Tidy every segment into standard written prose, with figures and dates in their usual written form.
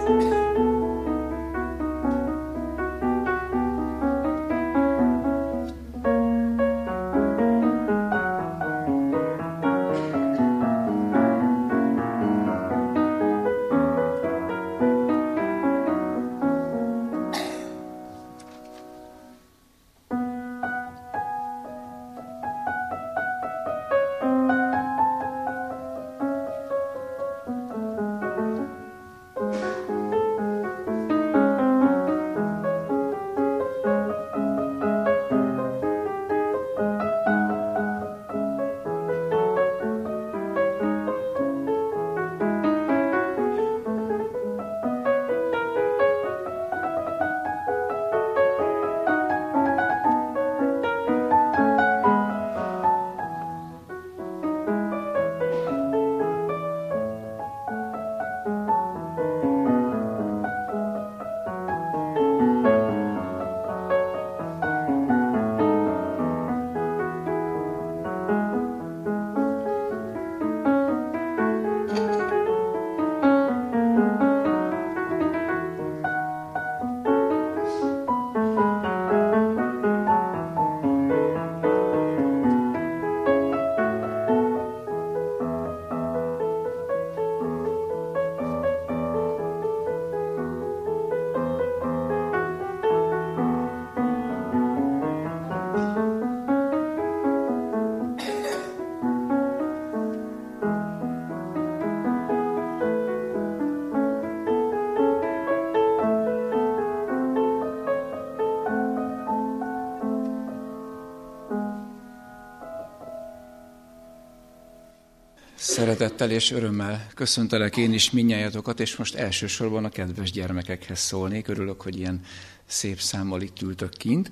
Szeretettel és örömmel köszöntelek én is mindnyájatokat, és most elsősorban a kedves gyermekekhez szólnék. Örülök, hogy ilyen szép számmal itt ültök kint.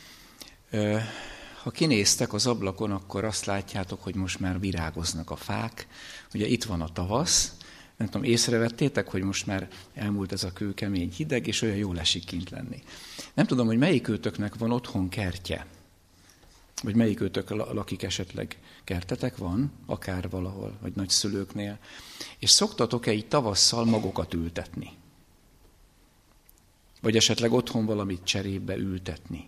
Ha kinéztek az ablakon, akkor azt látjátok, hogy most már virágoznak a fák. Ugye itt van a tavasz, nem tudom, észrevettétek, hogy most már elmúlt ez a kőkemény hideg, és olyan jól esik kint lenni. Nem tudom, hogy melyikőtöknek van otthon kertje, vagy melyikőtök lakik esetleg, kertetek van, akár valahol, vagy nagyszülőknél, és szoktatok-e így tavasszal magokat ültetni? Vagy esetleg otthon valamit cserébe ültetni?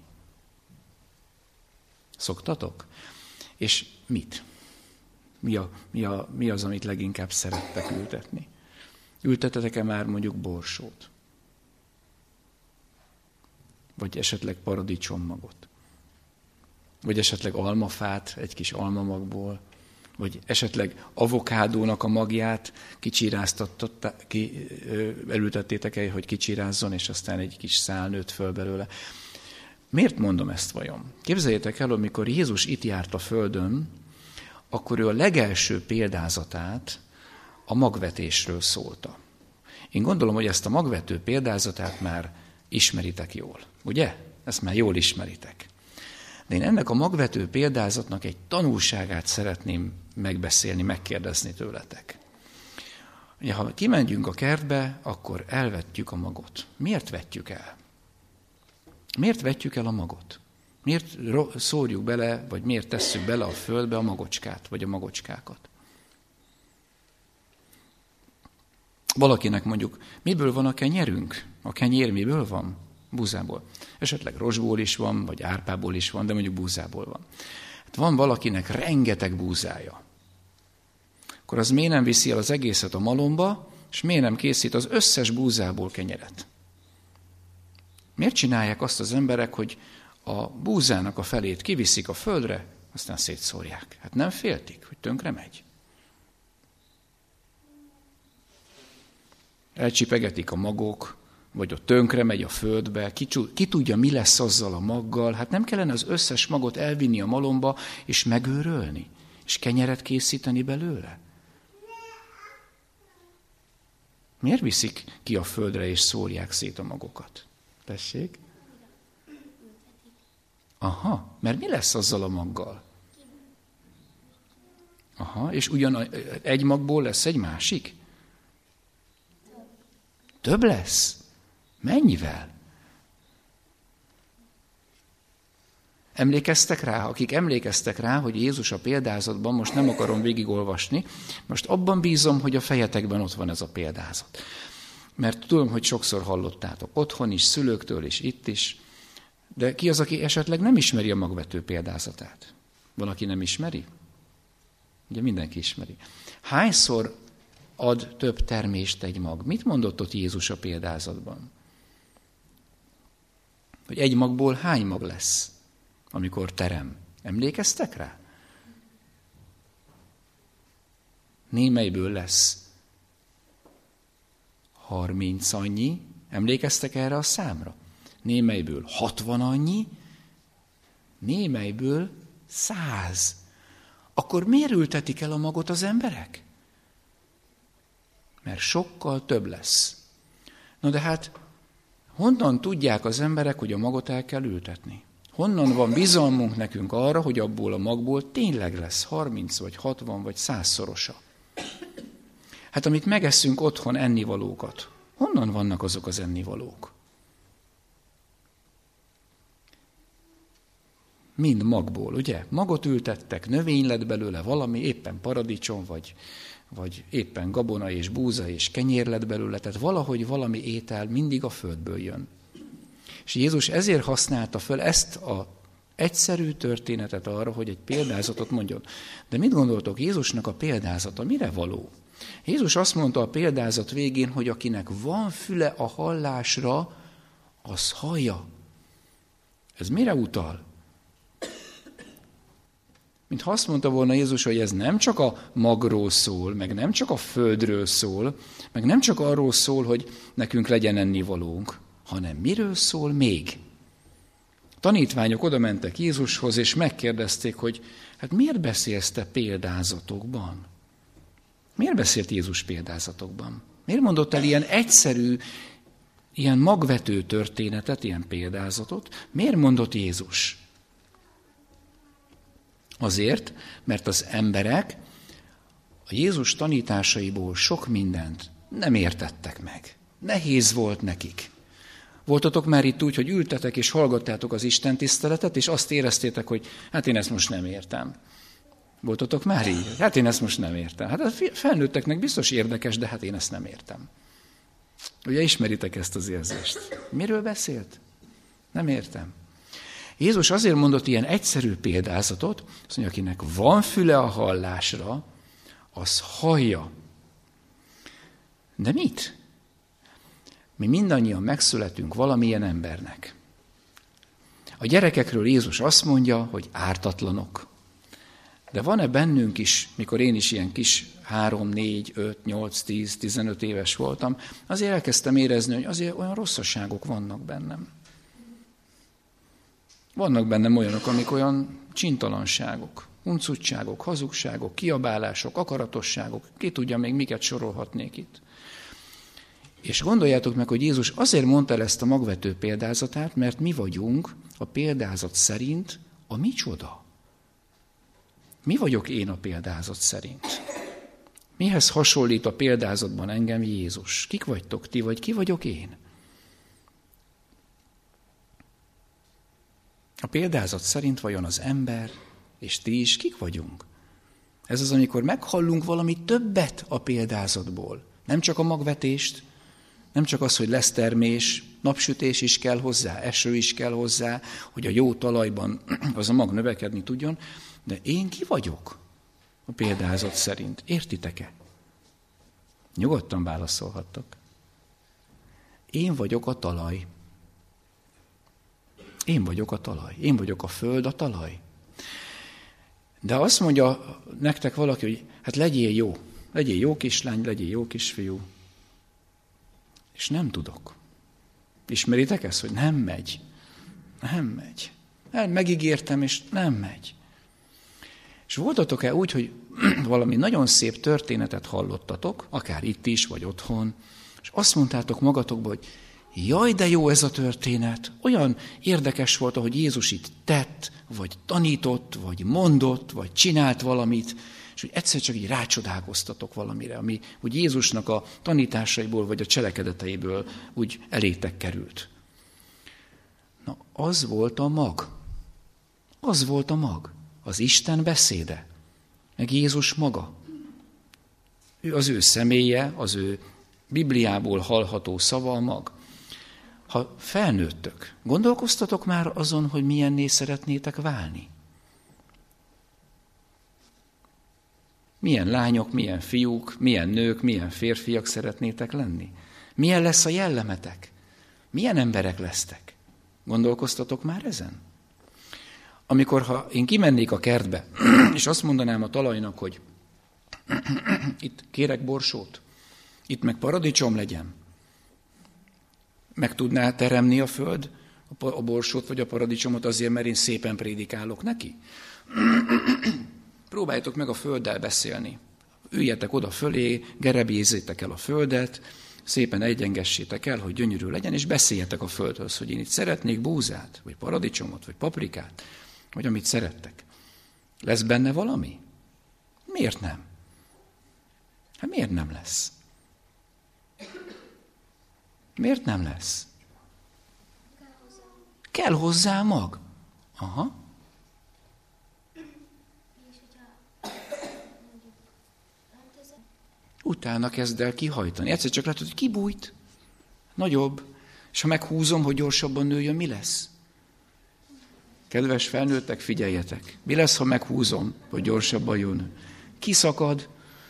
Szoktatok? És mit? Mi az, amit leginkább szerettek ültetni? Ültetetek-e már mondjuk borsót? Vagy esetleg paradicsommagot? Vagy esetleg almafát, egy kis almamagból? Vagy esetleg avokádónak a magját elültettétek el, hogy kicsirázzon, és aztán egy kis szál nőtt föl belőle. Miért mondom ezt vajon? Képzeljétek el, amikor Jézus itt járt a földön, akkor ő a legelső példázatát a magvetésről szólta. Én gondolom, hogy ezt a magvető példázatát már ismeritek jól, ugye? Ezt már jól ismeritek. De én ennek a magvető példázatnak egy tanulságát szeretném megbeszélni, megkérdezni tőletek. Ugye, ha kimegyünk a kertbe, akkor elvetjük a magot. Miért vetjük el? Miért vetjük el a magot? Miért szórjuk bele, vagy miért tesszük bele a földbe a magocskát, vagy a magocskákat? Valakinek mondjuk, miből van a kenyerünk? A kenyér miből van? Búzából. Esetleg rozsból is van, vagy árpából is van, de mondjuk búzából van. Hát van valakinek rengeteg búzája. Akkor az miért nem viszi el az egészet a malomba, és miért nem készít az összes búzából kenyeret? Miért csinálják azt az emberek, hogy a búzának a felét kiviszik a földre, aztán szétszórják? Hát nem féltik, hogy tönkre megy. Elcsipegetik a magok, vagy ott tönkre megy a földbe, ki tudja, mi lesz azzal a maggal. Hát nem kellene az összes magot elvinni a malomba, és megőrölni, és kenyeret készíteni belőle? Miért viszik ki a földre, és szórják szét a magokat? Tessék? Aha, mert mi lesz azzal a maggal? Aha, és ugyan egy magból lesz egy másik? Több lesz? Mennyivel? Emlékeztek rá? Akik emlékeztek rá, hogy Jézus a példázatban, most nem akarom végigolvasni, most abban bízom, hogy a fejetekben ott van ez a példázat. Mert tudom, hogy sokszor hallottátok otthon is, szülőktől is, itt is, de ki az, aki esetleg nem ismeri a magvető példázatát? Van, aki nem ismeri? Ugye mindenki ismeri. Hányszor ad több termést egy mag? Mit mondott ott Jézus a példázatban? Hogy egy magból hány mag lesz, amikor terem? Emlékeztek rá? Némelyből lesz 30 annyi. Emlékeztek erre a számra? Némelyből 60 annyi, némelyből 100. Akkor miért ültetik el a magot az emberek? Mert sokkal több lesz. No de hát, honnan tudják az emberek, hogy a magot el kell ültetni? Honnan van bizalmunk nekünk arra, hogy abból a magból tényleg lesz 30 vagy 60 vagy 100-szorosa? Hát amit megeszünk otthon ennivalókat, honnan vannak azok az ennivalók? Mind magból, ugye? Magot ültettek, növény lett belőle valami, éppen paradicsom, vagy éppen gabona és búza és kenyér lett belőle, tehát valahogy valami étel mindig a földből jön. És Jézus ezért használta föl ezt az egyszerű történetet arra, hogy egy példázatot mondjon. De mit gondoltok, Jézusnak a példázata mire való? Jézus azt mondta a példázat végén, hogy akinek van füle a hallásra, az hallja. Ez mire utal? Mintha azt mondta volna Jézus, hogy ez nem csak a magról szól, meg nem csak a földről szól, meg nem csak arról szól, hogy nekünk legyen ennivalónk, hanem miről szól még? Tanítványok oda mentek Jézushoz, és megkérdezték, hogy hát miért beszélsz te példázatokban? Miért beszélt Jézus példázatokban? Miért mondott el ilyen egyszerű, ilyen magvető történetet, ilyen példázatot? Miért mondott Jézus? Azért, mert az emberek a Jézus tanításaiból sok mindent nem értettek meg. Nehéz volt nekik. Voltatok már itt úgy, hogy ültetek és hallgattátok az Isten tiszteletet, és azt éreztétek, hogy hát én ezt most nem értem. Voltatok már így? Hát én ezt most nem értem. Hát a felnőtteknek biztos érdekes, de hát én ezt nem értem. Ugye ismeritek ezt az érzést? Miről beszélt? Nem értem. Jézus azért mondott ilyen egyszerű példázatot, azt mondja, akinek van füle a hallásra, az hallja. De mit? Mi mindannyian megszületünk valamilyen embernek. A gyerekekről Jézus azt mondja, hogy ártatlanok. De van-e bennünk is, mikor én is ilyen kis 3, 4, 5, 8, 10, 15 éves voltam, azért elkezdtem érezni, hogy azért olyan rosszaságok vannak bennem. Vannak bennem olyanok, amik olyan csintalanságok, huncutságok, hazugságok, kiabálások, akaratosságok, ki tudja még miket sorolhatnék itt. És gondoljátok meg, hogy Jézus azért mondta el ezt a magvető példázatát, mert mi vagyunk a példázat szerint a micsoda. Mi vagyok én a példázat szerint? Mihez hasonlít a példázatban engem Jézus? Kik vagytok ti, vagy ki vagyok én? A példázat szerint vajon az ember, és ti is kik vagyunk? Ez az, amikor meghallunk valami többet a példázatból. Nem csak a magvetést, nem csak az, hogy lesz termés, napsütés is kell hozzá, eső is kell hozzá, hogy a jó talajban az a mag növekedni tudjon, de én ki vagyok a példázat szerint? Értitek-e? Nyugodtan válaszolhattok. Én vagyok a talaj. Én vagyok a talaj. Én vagyok a föld, a talaj. De azt mondja nektek valaki, hogy hát legyél jó. Legyél jó kislány, legyél jó kisfiú. És nem tudok. Ismeritek ezt, hogy nem megy? Nem megy. Megígértem, és nem megy. És voltatok-e úgy, hogy valami nagyon szép történetet hallottatok, akár itt is, vagy otthon, és azt mondtátok magatokba, hogy jaj, de jó ez a történet, olyan érdekes volt, ahogy Jézus itt tett, vagy tanított, vagy mondott, vagy csinált valamit, és hogy egyszer csak így rácsodálkoztatok valamire, ami úgy Jézusnak a tanításaiból, vagy a cselekedeteiből úgy elétek került. Na, az volt a mag. Az volt a mag. Az Isten beszéde. Meg Jézus maga. Az ő személye, az ő Bibliából hallható szava a mag. Ha felnőttök, gondolkoztatok már azon, hogy milyenné szeretnétek válni? Milyen lányok, milyen fiúk, milyen nők, milyen férfiak szeretnétek lenni? Milyen lesz a jellemetek? Milyen emberek lesztek? Gondolkoztatok már ezen? Amikor, ha én kimennék a kertbe, és azt mondanám a talajnak, hogy itt kérek borsót, itt meg paradicsom legyen, meg tudná teremni a föld a borsót vagy a paradicsomot azért, mert én szépen prédikálok neki? Próbáljátok meg a földdel beszélni. Üljetek oda fölé, gerebjézzétek el a földet, szépen egyengessétek el, hogy gyönyörű legyen, és beszéljetek a földhöz, hogy én itt szeretnék búzát, vagy paradicsomot, vagy paprikát, vagy amit szerettek. Lesz benne valami? Miért nem? Hát miért nem lesz? Miért nem lesz? Kell hozzá mag. Aha. Utána kezd el kihajtani. Egyszer csak látod, hogy kibújt. Nagyobb. És ha meghúzom, hogy gyorsabban nőjön, mi lesz? Kedves felnőttek, figyeljetek. Mi lesz, ha meghúzom, hogy gyorsabban jön? Kiszakad.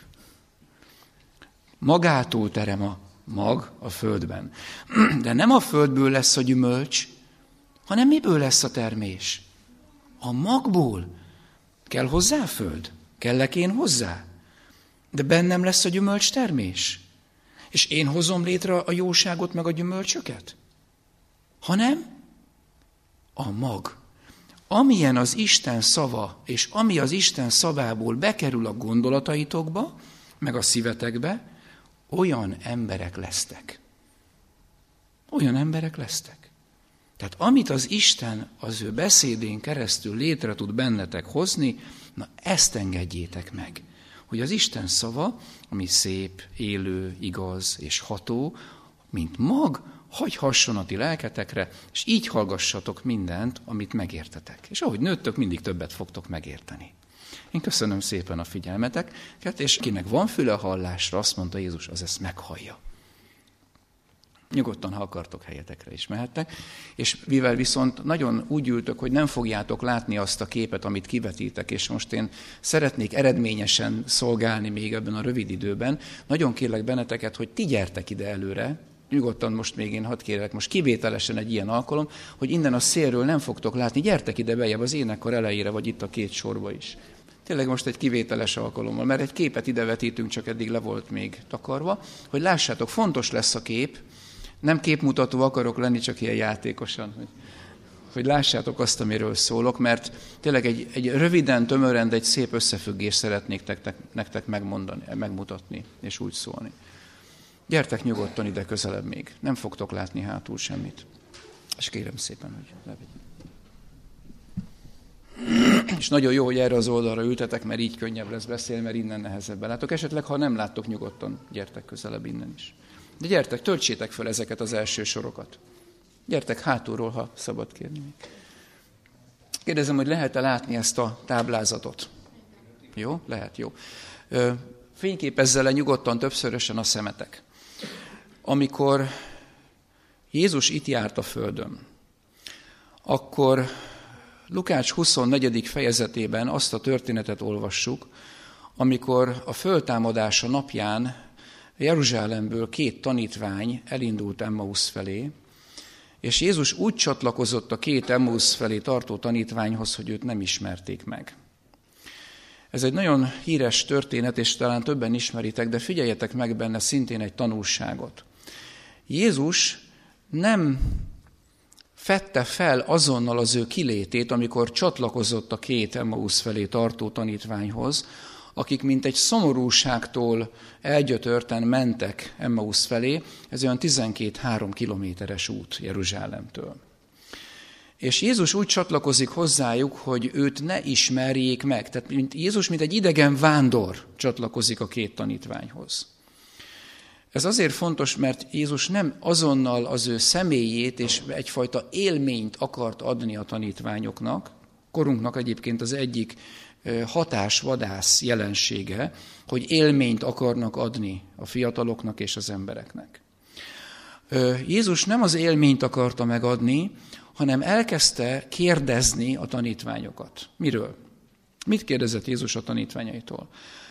Magától terem a mag a földben. De nem a földből lesz a gyümölcs, hanem miből lesz a termés? A magból. Kell hozzá föld? Kellek én hozzá? De bennem lesz a gyümölcs termés. És én hozom létre a jóságot meg a gyümölcsöket? Hanem a mag. Amilyen az Isten szava, és ami az Isten szavából bekerül a gondolataitokba, meg a szívetekbe, olyan emberek lesztek. Olyan emberek lesztek. Tehát amit az Isten az ő beszédén keresztül létre tud bennetek hozni, na ezt engedjétek meg, hogy az Isten szava, ami szép, élő, igaz és ható, mint mag, hagyhasson a ti lelketekre, és így hallgassatok mindent, amit megértetek. És ahogy nőttök, mindig többet fogtok megérteni. Én köszönöm szépen a figyelmeteket, és kinek van füle a hallásra, azt mondta Jézus, az ezt meghallja. Nyugodtan, ha akartok, helyetekre is mehettek. És mivel viszont nagyon úgy ültök, hogy nem fogjátok látni azt a képet, amit kivetítek, és most én szeretnék eredményesen szolgálni még ebben a rövid időben, nagyon kérlek benneteket, hogy ti gyertek ide előre, nyugodtan most még én hadd kérlek, most kivételesen egy ilyen alkalom, hogy innen a szélről nem fogtok látni, gyertek ide bejebb az énekkar elejére, vagy itt a két sorba is. Tényleg most egy kivételes alkalommal, mert egy képet ide vetítünk, csak eddig le volt még takarva, hogy lássátok, fontos lesz a kép, nem képmutató akarok lenni, csak ilyen játékosan, hogy lássátok azt, amiről szólok, mert tényleg egy röviden, tömören, de egy szép összefüggést szeretnék nektek megmutatni, és úgy szólni. Gyertek nyugodtan ide közelebb még, nem fogtok látni hátul semmit. És kérem szépen, hogy levegyünk. És nagyon jó, hogy erre az oldalra ültetek, mert így könnyebb lesz beszélni, mert innen nehezebben látok. Esetleg, ha nem láttok nyugodtan, gyertek közelebb innen is. De gyertek, töltsétek fel ezeket az első sorokat. Gyertek hátulról, ha szabad kérni. Kérdezem, hogy lehet-e látni ezt a táblázatot? Jó? Lehet, jó. Fényképezze le nyugodtan többszörösen a szemetek. Amikor Jézus itt járt a földön, akkor Lukács 24. fejezetében azt a történetet olvassuk, amikor a föltámadása napján Jeruzsálemből 2 tanítvány elindult Emmausz felé, és Jézus úgy csatlakozott a 2 Emmausz felé tartó tanítványhoz, hogy őt nem ismerték meg. Ez egy nagyon híres történet, és talán többen ismeritek, de figyeljetek meg benne szintén egy tanulságot. Jézus nem fedte fel azonnal az ő kilétét, amikor csatlakozott a 2 Emmausz felé tartó tanítványhoz, akik mint egy szomorúságtól elgyötörten mentek Emmausz felé, ez olyan 12-3 kilométeres út Jeruzsálemtől. És Jézus úgy csatlakozik hozzájuk, hogy őt ne ismerjék meg. Tehát Jézus, mint egy idegen vándor csatlakozik a 2 tanítványhoz. Ez azért fontos, mert Jézus nem azonnal az ő személyét és egyfajta élményt akart adni a tanítványoknak. Korunknak egyébként az egyik hatásvadász jelensége, hogy élményt akarnak adni a fiataloknak és az embereknek. Jézus nem az élményt akarta megadni, hanem elkezdte kérdezni a tanítványokat. Miről? Mit kérdezett Jézus a tanítványaitól?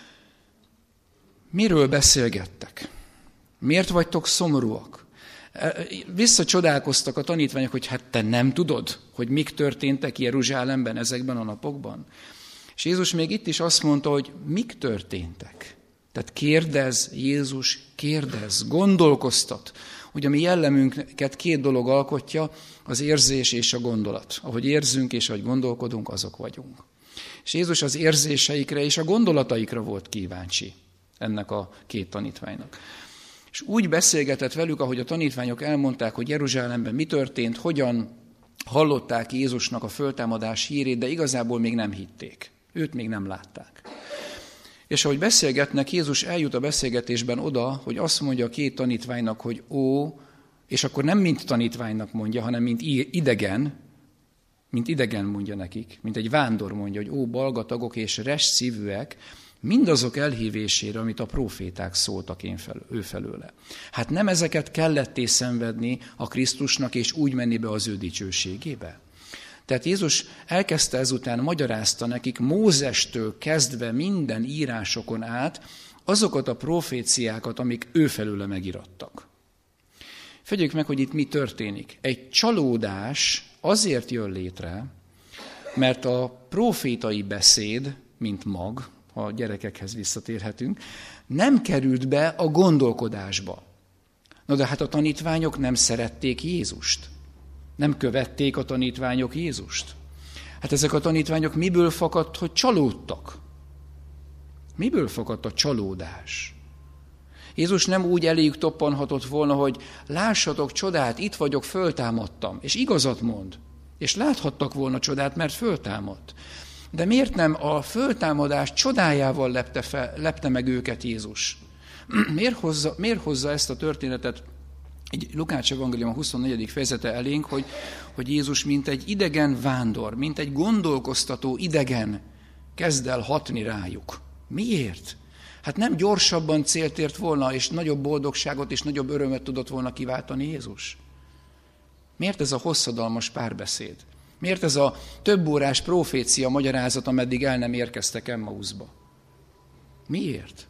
Miről beszélgettek? Miért vagytok szomorúak? Visszacsodálkoztak a tanítványok, hogy hát te nem tudod, hogy mik történtek Jeruzsálemben ezekben a napokban. És Jézus még itt is azt mondta, hogy mik történtek. Tehát kérdez, Jézus kérdez, gondolkoztat. Ugye a mi jellemünket két dolog alkotja, az érzés és a gondolat. Ahogy érzünk és ahogy gondolkodunk, azok vagyunk. És Jézus az érzéseikre és a gondolataikra volt kíváncsi ennek a két tanítványnak. És úgy beszélgetett velük, ahogy a tanítványok elmondták, hogy Jeruzsálemben mi történt, hogyan hallották Jézusnak a föltámadás hírét, de igazából még nem hitték. Őt még nem látták. És ahogy beszélgetnek, Jézus eljut a beszélgetésben oda, hogy azt mondja a két tanítványnak, hogy és akkor nem mint tanítványnak mondja, hanem mint idegen mondja nekik, mint egy vándor mondja, hogy balgatagok és res szívűek, mindazok elhívésére, amit a próféták szóltak ő felőle. Hát nem ezeket kelletté szenvedni a Krisztusnak, és úgy menni be az ő dicsőségébe? Tehát Jézus elkezdte ezután, magyarázta nekik Mózestől kezdve minden írásokon át azokat a proféciákat, amik ő felőle megirattak. Figyeljük meg, hogy itt mi történik. Egy csalódás azért jön létre, mert a profétai beszéd, mint mag, ha a gyerekekhez visszatérhetünk, nem került be a gondolkodásba. Na de hát a tanítványok nem szerették Jézust. Nem követték a tanítványok Jézust. Hát ezek a tanítványok miből fakadt, hogy csalódtak? Miből fakadt a csalódás? Jézus nem úgy eléjük toppanhatott volna, hogy lássatok csodát, itt vagyok, föltámadtam. És igazat mond. És láthattak volna csodát, mert föltámadt. De miért nem a föltámadás csodájával lepte meg őket Jézus? Miért hozza ezt a történetet egy Lukács evangélium a 24. fejezete elénk, hogy Jézus mint egy idegen vándor, mint egy gondolkoztató idegen kezd el hatni rájuk. Miért? Hát nem gyorsabban célt ért volna, és nagyobb boldogságot és nagyobb örömet tudott volna kiváltani Jézus? Miért ez a hosszadalmas párbeszéd? Miért ez a több órás profécia magyarázat, ameddig el nem érkeztek Emmauszba? Miért?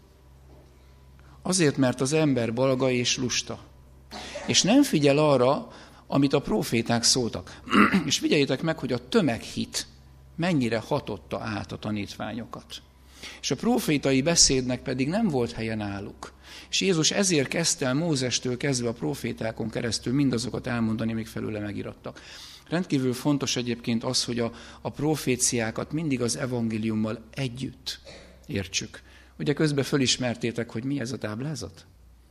Azért, mert az ember balga és lusta. És nem figyel arra, amit a proféták szóltak. És figyeljétek meg, hogy a tömeghit mennyire hatotta át a tanítványokat. És a profétai beszédnek pedig nem volt helye náluk. És Jézus ezért kezdte el Mózestől kezdve a profétákon keresztül mindazokat elmondani, amik felőle megirattak. Rendkívül fontos egyébként az, hogy a proféciákat mindig az evangéliummal együtt értsük. Ugye közben fölismertétek, hogy mi ez a táblázat?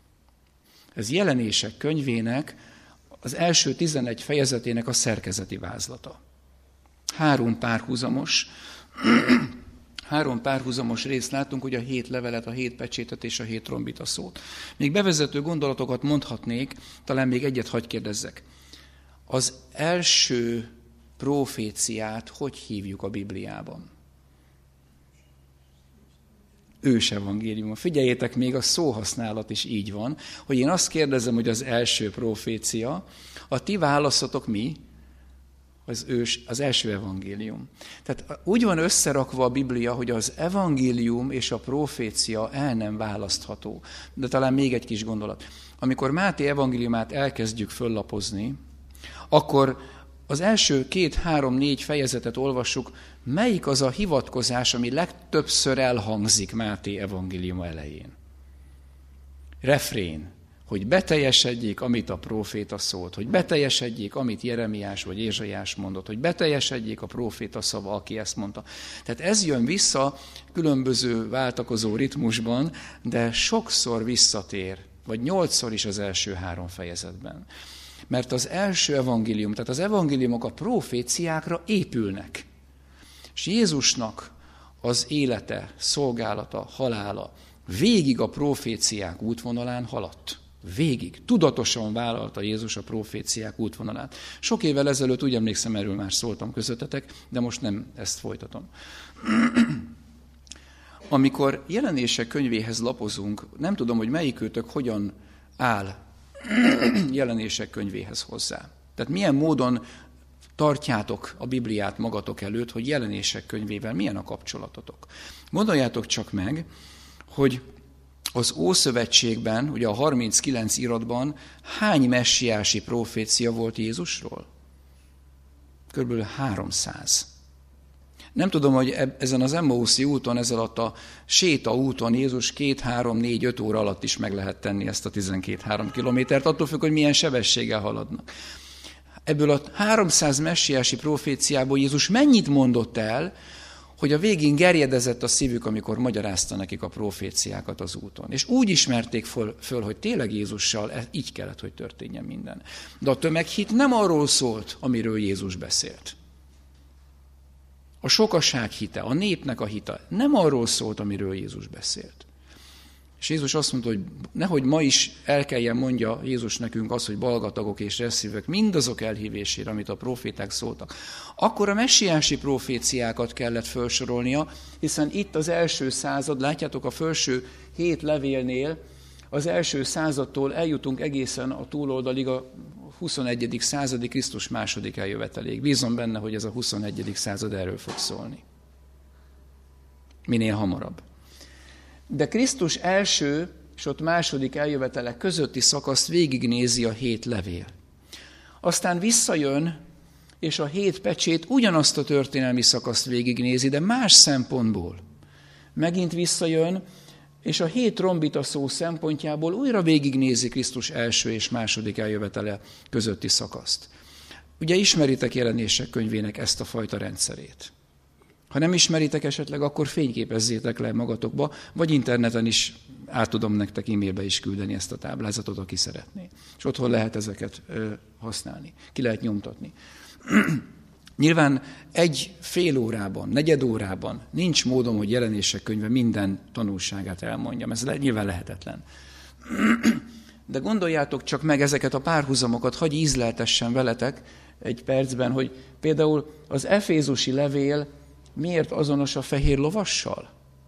Ez Jelenések könyvének az első 11 fejezetének a szerkezeti vázlata. Három párhuzamos részt látunk, ugye a 7 levelet, a 7 pecsétet és a 7 trombita szót. Még bevezető gondolatokat mondhatnék, talán még egyet hadd kérdezzek. Az első proféciát hogy hívjuk a Bibliában? Ősevangélium. Figyeljétek, még a szóhasználat is így van, hogy én azt kérdezem, hogy az első profécia, a ti válaszotok mi? Az első evangélium. Tehát úgy van összerakva a Biblia, hogy az evangélium és a profécia el nem választható. De talán még egy kis gondolat. Amikor Máté evangéliumát elkezdjük föllapozni, akkor az első 2, 3, 4 fejezetet olvassuk, melyik az a hivatkozás, ami legtöbbször elhangzik Máté evangéliuma elején. Refrén, hogy beteljesedjék, amit a próféta szólt, hogy beteljesedjék, amit Jeremiás vagy Ézsaiás mondott, hogy beteljesedjék a próféta szava, aki ezt mondta. Tehát ez jön vissza különböző váltakozó ritmusban, de sokszor visszatér, vagy 8-szor is az első 3 fejezetben. Mert az első evangélium, tehát az evangéliumok a proféciákra épülnek. És Jézusnak az élete, szolgálata, halála végig a proféciák útvonalán haladt. Végig, tudatosan vállalta Jézus a proféciák útvonalát. Sok évvel ezelőtt, úgy emlékszem, erről már szóltam közöttetek, de most nem ezt folytatom. Amikor Jelenések könyvéhez lapozunk, nem tudom, hogy melyikőtök hogyan áll Jelenések könyvéhez hozzá. Tehát milyen módon tartjátok a Bibliát magatok előtt, hogy Jelenések könyvével milyen a kapcsolatotok. Gondoljátok csak meg, hogy az Ószövetségben, ugye a 39 iratban hány messiási profécia volt Jézusról? Körülbelül 300. Nem tudom, hogy ezen az Emmauszi úton, ezzel a séta úton Jézus 2, 3, 4, 5 óra alatt is meg lehet tenni ezt a 12-3 kilométert, attól függ, hogy milyen sebességgel haladnak. Ebből a 300 messiási proféciából Jézus mennyit mondott el, hogy a végén gerjedezett a szívük, amikor magyarázta nekik a proféciákat az úton. És úgy ismerték föl, hogy tényleg Jézussal így kellett, hogy történjen minden. De a tömeghit nem arról szólt, amiről Jézus beszélt. A sokaság hite, a népnek a hite nem arról szólt, amiről Jézus beszélt. És Jézus azt mondta, hogy nehogy ma is el kelljen mondja Jézus nekünk azt, hogy balgatagok és resszívek mindazok elhívésére, amit a proféták szóltak. Akkor a messiási proféciákat kellett felsorolnia, hiszen itt az első század, látjátok a felső 7 levélnél, az első századtól eljutunk egészen a túloldalig a 21. századi Krisztus második eljöveteléig. Bízom benne, hogy ez a 21. század erről fog szólni. Minél hamarabb. De Krisztus első és ott második eljövetele közötti szakaszt végignézi a 7 levél. Aztán visszajön, és a 7 pecsét ugyanazt a történelmi szakaszt végignézi, de más szempontból. Megint visszajön, és a 7 trombita szó szempontjából újra végignézi Krisztus első és második eljövetele közötti szakaszt. Ugye ismeritek Jelenések könyvének ezt a fajta rendszerét. Ha nem ismeritek esetleg, akkor fényképezzétek le magatokba, vagy interneten is át tudom nektek e-mailbe is küldeni ezt a táblázatot, aki szeretné. És otthon lehet ezeket használni, ki lehet nyomtatni. Nyilván egy fél órában, negyed órában nincs módom, hogy Jelenések könyve minden tanulságát elmondjam. Ez nyilván lehetetlen. De gondoljátok csak meg ezeket a párhuzamokat, hagyj ízleltessen veletek egy percben, hogy például az efézusi levél miért azonos a fehér lovassal?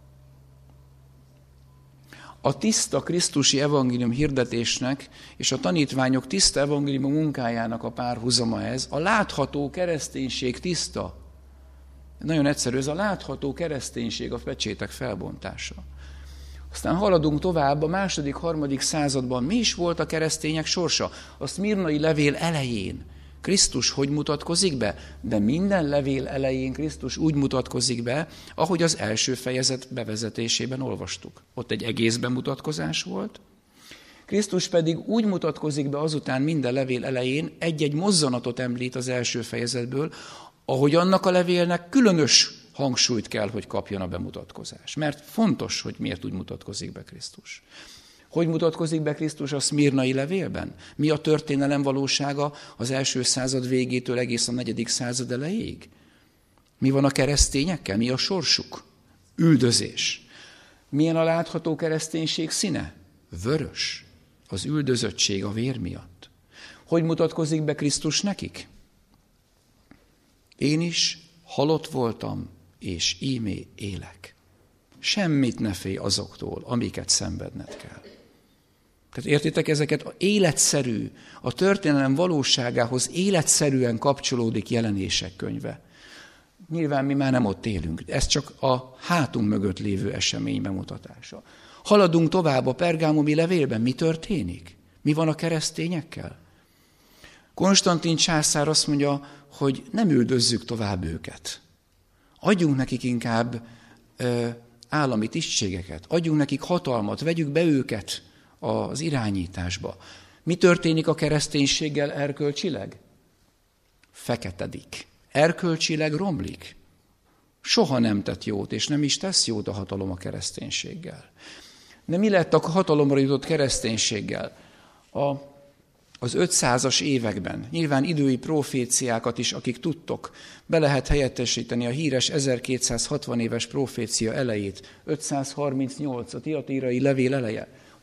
A tiszta krisztusi evangélium hirdetésnek és a tanítványok tiszta evangélium munkájának a párhuzama ez. A látható kereszténység tiszta. Nagyon egyszerű, ez a látható kereszténység, a pecsétek felbontása. Aztán haladunk tovább, a második, harmadik században mi is volt a keresztények sorsa? A szmirnai levél elején Krisztus hogy mutatkozik be? De minden levél elején Krisztus úgy mutatkozik be, ahogy az első fejezet bevezetésében olvastuk. Ott egy egész bemutatkozás volt. Krisztus pedig úgy mutatkozik be azután minden levél elején, egy-egy mozzanatot említ az első fejezetből, ahogy annak a levélnek különös hangsúlyt kell, hogy kapjon a bemutatkozás. Mert fontos, hogy miért úgy mutatkozik be Krisztus. Hogy mutatkozik be Krisztus a szmirnai levélben? Mi a történelem valósága az első század végétől egész a 4. század elejéig? Mi van a keresztényekkel? Mi a sorsuk? Üldözés. Milyen a látható kereszténység színe? Vörös. Az üldözöttség a vér miatt. Hogy mutatkozik be Krisztus nekik? Én is halott voltam, és íme élek. Semmit ne félj azoktól, amiket szenvedned kell. Tehát értitek, ezeket életszerű, a történelem valóságához életszerűen kapcsolódik Jelenések könyve. Nyilván mi már nem ott élünk, ez csak a hátunk mögött lévő esemény bemutatása. Haladunk tovább a pergámumi levélben, mi történik? Mi van a keresztényekkel? Konstantin császár azt mondja, hogy nem üldözzük tovább őket. Adjunk nekik inkább állami tisztségeket, adjunk nekik hatalmat, vegyük be őket az irányításba. Mi történik a kereszténységgel erkölcsileg? Feketedik. Erkölcsileg romlik. Soha nem tett jót, és nem is tesz jót a hatalom a kereszténységgel. De mi lett a hatalomra jutott kereszténységgel? Az 500-as években, nyilván idői proféciákat is, akik tudtok, be lehet helyettesíteni a híres 1260 éves profécia elejét, 538, a Tiatírai levél eleje,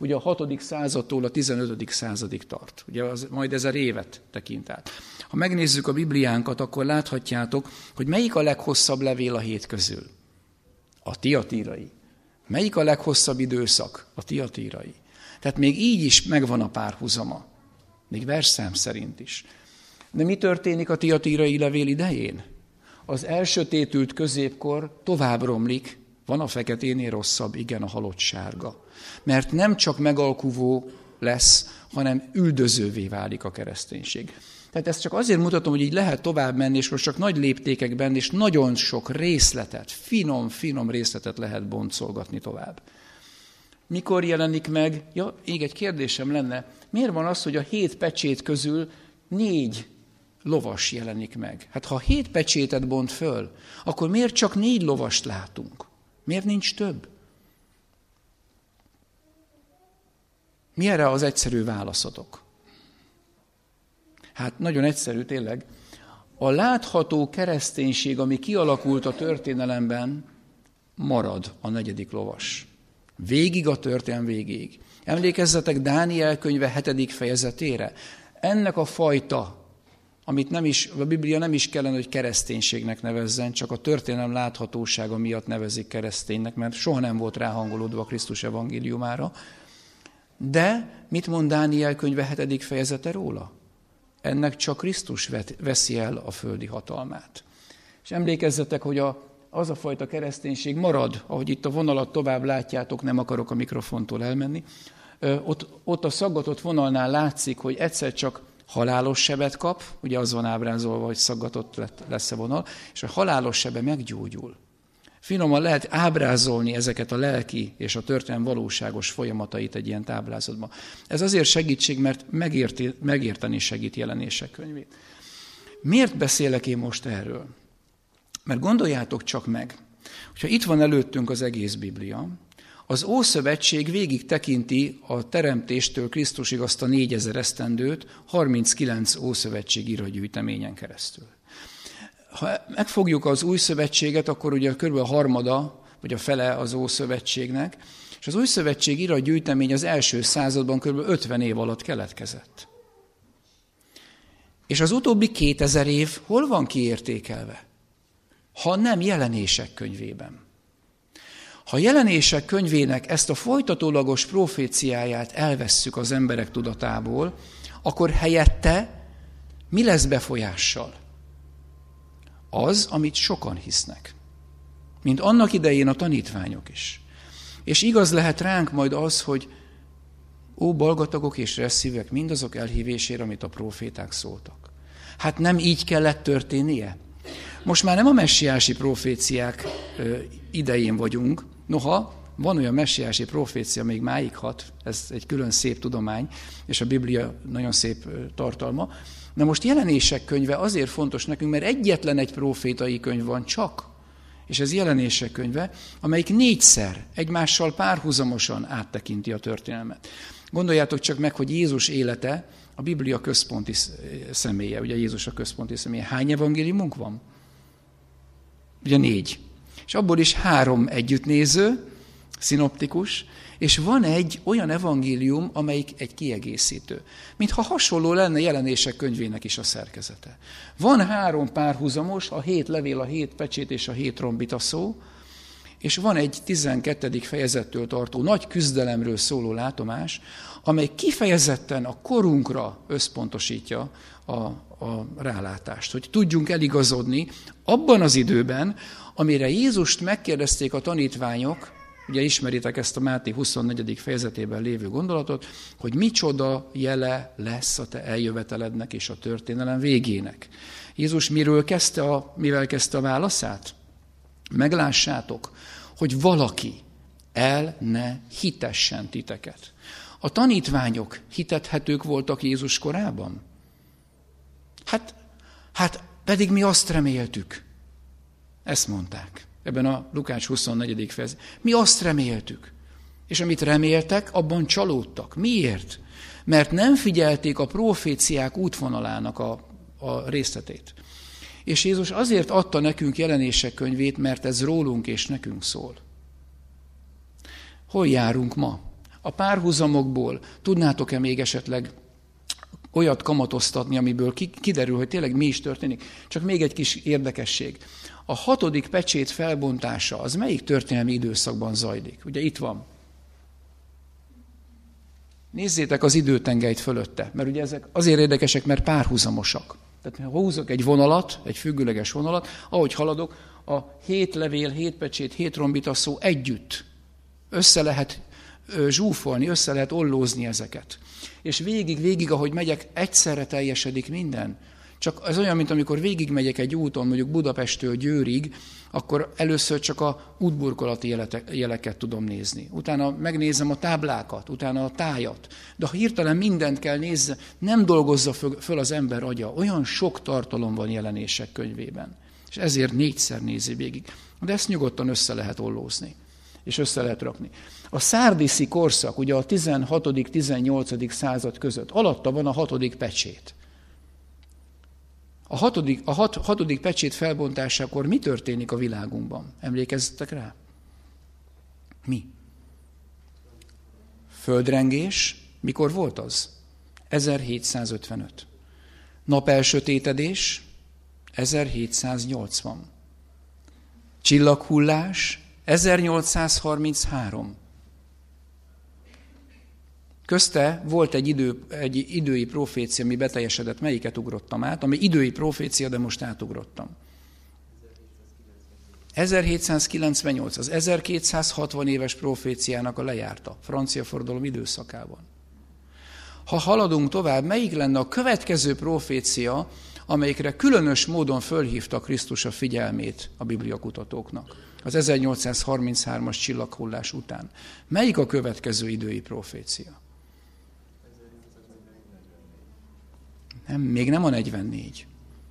ugye a 6. századtól a 15. századig tart. Ugye majd ez a révet tekint át. Ha megnézzük a Bibliánkat, akkor láthatjátok, hogy melyik a leghosszabb levél a 7 közül? A tiatírai. Melyik a leghosszabb időszak? A tiatírai. Tehát még így is megvan a párhuzama. Még versszám szerint is. De mi történik a tiatírai levél idején? Az elsötétült középkor tovább romlik, van a feketénél rosszabb, igen, a halott sárga. Mert nem csak megalkuvó lesz, hanem üldözővé válik a kereszténység. Tehát ezt csak azért mutatom, hogy így lehet tovább menni, és most csak nagy léptékekben, és nagyon sok részletet, finom részletet lehet boncolgatni tovább. Mikor jelenik meg? Ja, még egy kérdésem lenne. Miért van az, hogy a 7 pecsét közül 4 lovas jelenik meg? Hát ha 7 pecsétet bont föl, akkor miért csak 4 lovast látunk? Miért nincs több? Mi erre az egyszerű válaszotok? Hát nagyon egyszerű tényleg. A látható kereszténység, ami kialakult a történelemben, marad a 4. lovas. Végig a történelem végéig. Emlékezzetek Dániel könyve 7. fejezetére. Ennek a fajta, amit a Biblia nem is kellene, hogy kereszténységnek nevezzen, csak a történelem láthatósága miatt nevezik kereszténynek, mert soha nem volt ráhangolódva a Krisztus evangéliumára. De mit mond Dániel könyve 7. fejezete róla? Ennek csak Krisztus veszi el a földi hatalmát. És emlékezzetek, hogy az a fajta kereszténység marad, ahogy itt a vonalat tovább látjátok, nem akarok a mikrofontól elmenni, ott a szaggatott vonalnál látszik, hogy egyszer csak halálos sebet kap, ugye az van ábrázolva, hogy szaggatott lesz a vonal, és a halálos sebe meggyógyul. Finoman lehet ábrázolni ezeket a lelki és a történelem valóságos folyamatait egy ilyen táblázatban. Ez azért segítség, mert megérteni segít Jelenések könyvét. Miért beszélek én most erről? Mert gondoljátok csak meg, hogyha itt van előttünk az egész Biblia, az Ószövetség végig tekinti a teremtéstől Krisztusig azt a 4000 esztendőt 39 Ószövetség iragyűjteményen keresztül. Ha megfogjuk az Új Szövetséget, akkor ugye kb. A harmada, vagy a fele az Ószövetségnek, és az Új Szövetség iragyűjtemény az első században kb. 50 év alatt keletkezett. És az utóbbi 2000 év hol van kiértékelve? Ha nem Jelenések könyvében. Ha Jelenések könyvének ezt a folytatólagos proféciáját elvesszük az emberek tudatából, akkor helyette mi lesz befolyással? Az, amit sokan hisznek. Mint annak idején a tanítványok is. És igaz lehet ránk majd az, hogy ó, balgatagok és resszívek, mindazok elhívésére, amit a próféták szóltak. Hát nem így kellett történnie? Most már nem a messiási proféciák idején vagyunk, noha van olyan messiási profécia, még máig hat, ez egy külön szép tudomány, és a Biblia nagyon szép tartalma. Na most Jelenések könyve azért fontos nekünk, mert egyetlen egy profétai könyv van csak, és ez Jelenések könyve, amelyik 4-szer egymással párhuzamosan áttekinti a történelmet. Gondoljátok csak meg, hogy Jézus élete a Biblia központi személye, ugye Jézus a központi személye. Hány evangéliumunk van? Ugye 4. És abból is 3 együttnéző, szinoptikus, és van egy olyan evangélium, amelyik egy kiegészítő. Mintha hasonló lenne Jelenések könyvének is a szerkezete. Van 3 párhuzamos, a 7 levél, a 7 pecsét és a 7 trombita szó, és van egy 12. fejezettől tartó nagy küzdelemről szóló látomás, amely kifejezetten a korunkra összpontosítja a rálátást, hogy tudjunk eligazodni abban az időben, amire Jézust megkérdezték a tanítványok, ugye ismeritek ezt a Máté 24. fejezetében lévő gondolatot, hogy micsoda jele lesz a te eljövetelednek és a történelem végének. Jézus mivel kezdte a válaszát? Meglássátok, hogy valaki el ne hitessen titeket. A tanítványok hitethetők voltak Jézus korában? Hát pedig mi azt reméltük. Ezt mondták ebben a Lukács 24. fejezetben. Mi azt reméltük. És amit reméltek, abban csalódtak. Miért? Mert nem figyelték a proféciák útvonalának a részletét. És Jézus azért adta nekünk Jelenések könyvét, mert ez rólunk és nekünk szól. Hol járunk ma? A párhuzamokból tudnátok-e még esetleg olyat kamatoztatni, amiből kiderül, hogy tényleg mi is történik? Csak még egy kis érdekesség. A 6. pecsét felbontása, az melyik történelmi időszakban zajlik? Ugye itt van. Nézzétek az időtengelyt fölötte, mert ugye ezek azért érdekesek, mert párhuzamosak. Tehát ha húzok egy vonalat, egy függőleges vonalat, ahogy haladok, a 7 levél, 7 pecsét, 7 trombita szó együtt össze lehet zsúfolni, össze lehet ollózni ezeket. És végig, ahogy megyek, egyszerre teljesedik minden. Csak ez olyan, mint amikor végigmegyek egy úton, mondjuk Budapesttől Győrig, akkor először csak a útburkolati jeleket tudom nézni. Utána megnézem a táblákat, utána a tájat. De ha hirtelen mindent kell nézni, nem dolgozza föl az ember agya. Olyan sok tartalom van jelenések könyvében. És ezért 4-szer nézi végig. De ezt nyugodtan össze lehet ollózni. És össze lehet rakni. A szárdiszi korszak, ugye a 16.-18. század között, alatta van a 6. pecsét. A 6. pecsét felbontásakor mi történik a világunkban? Emlékezzetek rá? Mi? Földrengés. Mikor volt az? 1755. Napelsötétedés. 1780. Csillaghullás. 1833. Közte volt egy idői profécia, ami beteljesedett, melyiket ugrottam át, ami idői profécia, de most átugrottam. 1798, az 1260 éves proféciának a lejárta, francia forradalom időszakában. Ha haladunk tovább, melyik lenne a következő profécia, amelyikre különös módon fölhívta Krisztus a figyelmét a bibliakutatóknak? Az 1833-as csillaghullás után. Melyik a következő idői profécia? Még nem a 44.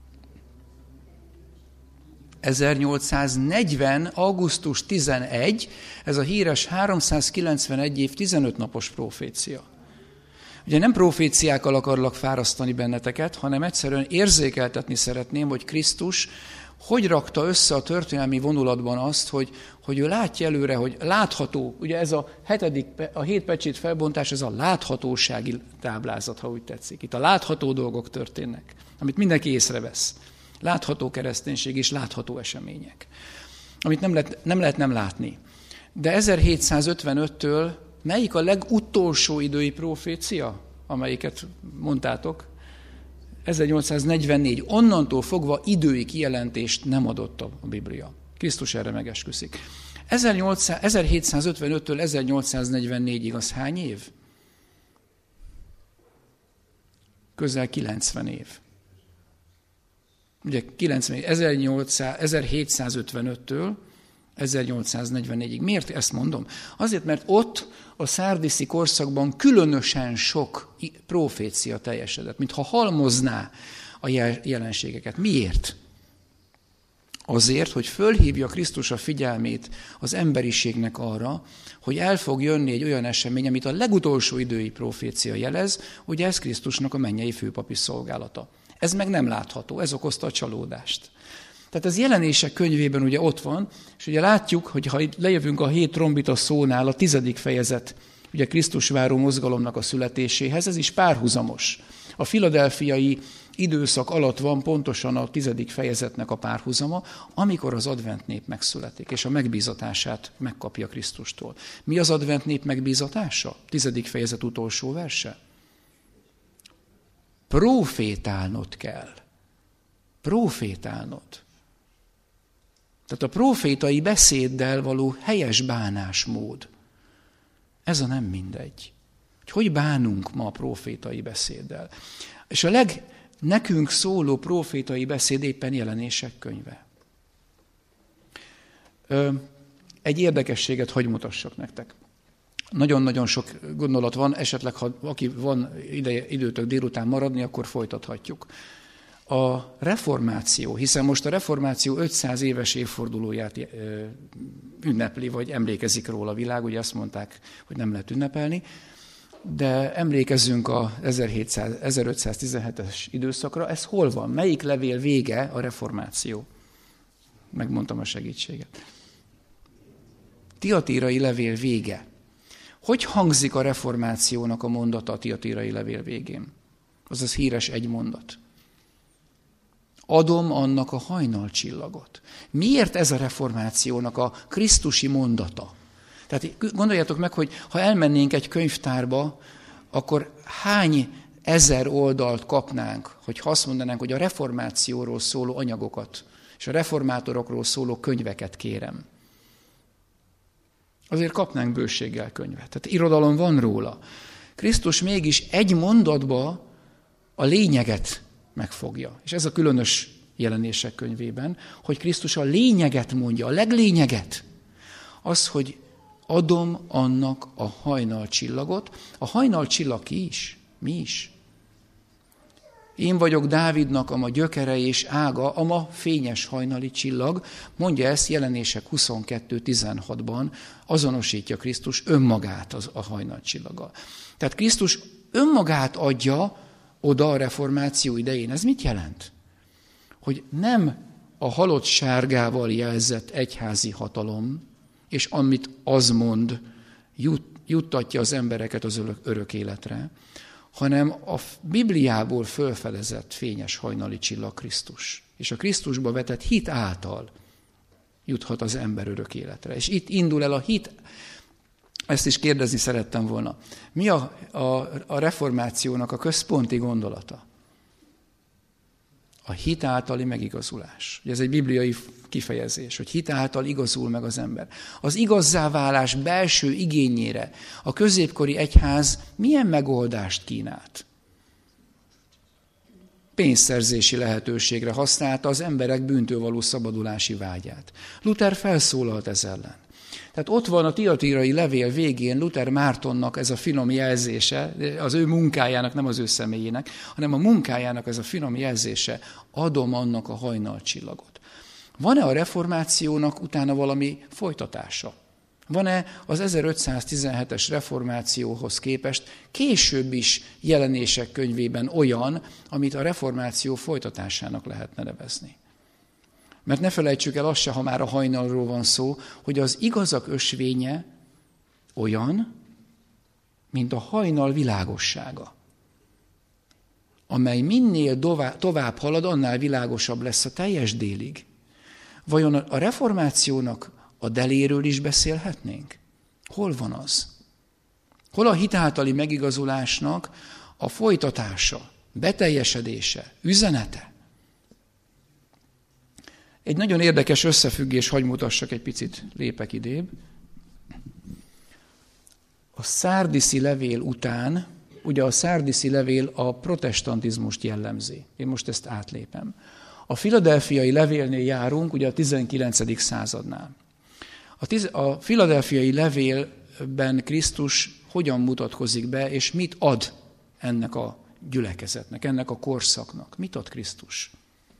1840. augusztus 11, ez a híres 391 év 15 napos profécia. Ugye nem proféciákkal akarlak fárasztani benneteket, hanem egyszerűen érzékeltetni szeretném, hogy Krisztus hogy rakta össze a történelmi vonulatban azt, hogy ő látja előre, hogy látható, ugye ez a 7 pecsét felbontás, ez a láthatósági táblázat, ha úgy tetszik. Itt a látható dolgok történnek, amit mindenki észrevesz. Látható kereszténység és látható események, amit nem lehet nem látni. De 1755-től melyik a legutolsó idői profécia, amelyiket mondtátok? 1844. Onnantól fogva idői kijelentést nem adott a Biblia. Krisztus erre megesküszik. 1755-től 1844-ig az hány év? Közel 90 év. Ugye 1755-től 1844-ig. Miért ezt mondom? Azért, mert ott a szárdiszi korszakban különösen sok profécia teljesedett, mintha halmozná a jelenségeket. Miért? Azért, hogy fölhívja Krisztus a figyelmét az emberiségnek arra, hogy el fog jönni egy olyan esemény, amit a legutolsó idői profécia jelez, ugye ez Krisztusnak a mennyei főpapi szolgálata. Ez meg nem látható, ez okozta a csalódást. Tehát az jelenések könyvében ugye ott van, és ugye látjuk, hogy ha itt lejövünk a 7 trombita szónál, a 10. fejezet, ugye Krisztus váró mozgalomnak a születéséhez, ez is párhuzamos. A filadelfiai időszak alatt van pontosan a 10. fejezetnek a párhuzama, amikor az advent nép megszületik, és a megbízatását megkapja Krisztustól. Mi az advent nép megbízatása? 10. fejezet utolsó verse. Profétálnod kell. Profétálnod. Tehát a profétai beszéddel való helyes bánásmód. Ez a nem mindegy. Hogy bánunk ma a profétai beszéddel? És a nekünk szóló profétai beszéd éppen Jelenések könyve. Egy érdekességet hagy mutassak nektek. Nagyon-nagyon sok gondolat van, esetleg ha aki van időtök délután maradni, akkor folytathatjuk. A reformáció, hiszen most a reformáció 500 éves évfordulóját ünnepli, vagy emlékezik róla a világ, ugye azt mondták, hogy nem lehet ünnepelni, de emlékezzünk a 1517-es időszakra. Ez hol van? Melyik levél vége a reformáció? Megmondtam a segítséget. Tiatírai levél vége. Hogy hangzik a reformációnak a mondata a Tiatírai levél végén? Azaz híres egy mondat. Adom annak a hajnalcsillagot. Miért ez a reformációnak a krisztusi mondata? Tehát gondoljátok meg, hogy ha elmennénk egy könyvtárba, akkor hány ezer oldalt kapnánk, hogy azt mondanánk, hogy a reformációról szóló anyagokat, és a reformátorokról szóló könyveket kérem. Azért kapnánk bőséggel könyvet. Tehát irodalom van róla. Krisztus mégis egy mondatba a lényeget megfogja. És ez a különös Jelenések könyvében, hogy Krisztus a lényeget mondja, a leglényeget. Az, hogy adom annak a hajnalcsillagot. A hajnalcsillag ki is? Mi is? Én vagyok Dávidnak a ma gyökere és ága, a ma fényes hajnali csillag, mondja ezt Jelenések 22.16-ban, azonosítja Krisztus önmagát a hajnalcsillaggal. Tehát Krisztus önmagát adja oda a reformáció idején. Ez mit jelent? Hogy nem a halott sárgával jelzett egyházi hatalom, és amit az mond, juttatja az embereket az örök életre, hanem a Bibliából fölfedezett fényes hajnali csillag Krisztus. És a Krisztusba vetett hit által juthat az ember örök életre. És itt indul el a hit. Ezt is kérdezni szerettem volna. Mi a reformációnak a központi gondolata? A hit általi megigazulás. Ugye ez egy bibliai kifejezés, hogy hit által igazul meg az ember. Az igazzáválás belső igényére a középkori egyház milyen megoldást kínált? Pénzszerzési lehetőségre használta az emberek bűntől való szabadulási vágyát. Luther felszólalt ez ellen. Tehát ott van a Tiatírai levél végén Luther Mártonnak ez a finom jelzése, az ő munkájának, nem az ő személyének, hanem a munkájának ez a finom jelzése, adom annak a hajnalcsillagot. Van-e a reformációnak utána valami folytatása? Van-e az 1517-es reformációhoz képest később is Jelenések könyvében olyan, amit a reformáció folytatásának lehetne nevezni? Mert ne felejtsük el azt se, ha már a hajnalról van szó, hogy az igazak ösvénye olyan, mint a hajnal világossága, amely minél tovább halad, annál világosabb lesz a teljes délig. Vajon a reformációnak a deléről is beszélhetnénk? Hol van az? Hol a hit általi megigazulásnak a folytatása, beteljesedése, üzenete? Egy nagyon érdekes összefüggés, hadd mutassak egy picit, lépek idébb. A szárdiszi levél után, ugye a szárdiszi levél a protestantizmust jellemzi. Én most ezt átlépem. A filadelfiai levélnél járunk, ugye a 19. századnál. A filadelfiai levélben Krisztus hogyan mutatkozik be, és mit ad ennek a gyülekezetnek, ennek a korszaknak? Mit ad Krisztus?